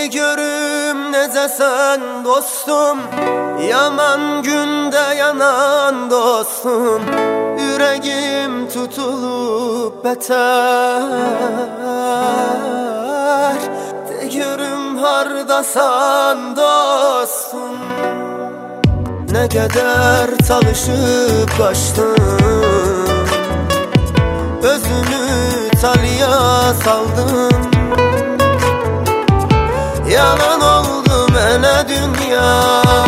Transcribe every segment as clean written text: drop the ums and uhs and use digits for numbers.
De görüm nece sen dostum, yaman günde yanan dostum. Yüreğim tutulup beter. De görüm hardasan dostum. Ne kadar çalışıp kaçtın, özünü talıya saldın. Yalan oldu mənə dünya,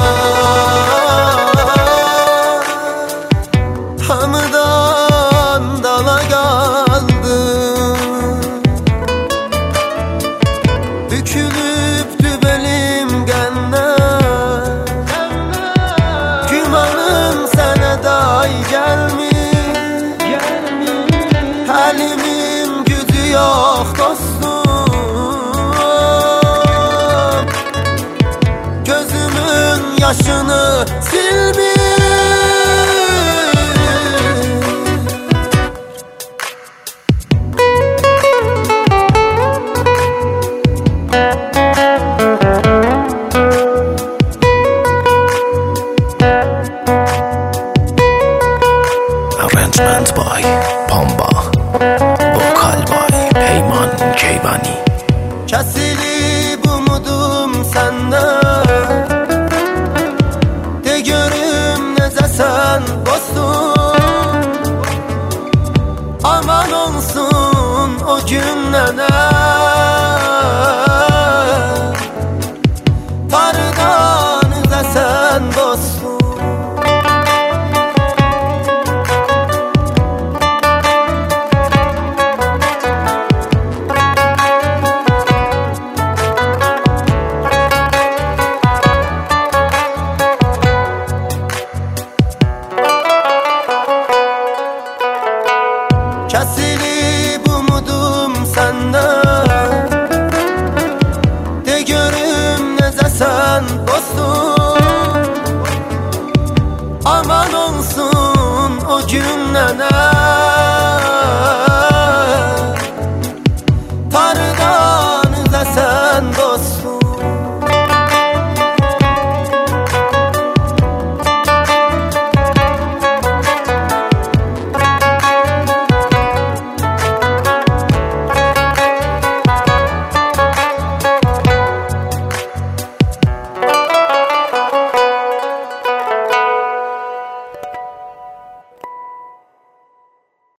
hamıdan dala qaldı. Bükülübdü belim qəndən, gümanım sənə day gəlmir. Həlimin gücü yox dostum, yaşını silmiş. Arrangement by Pamba, Vokal by Peyman Keyvani. Kesilip umudum senden, de görüm nece sen dostum. Aman olsun o günlere, tardan nece sen dostum. Kesilip umudum senden,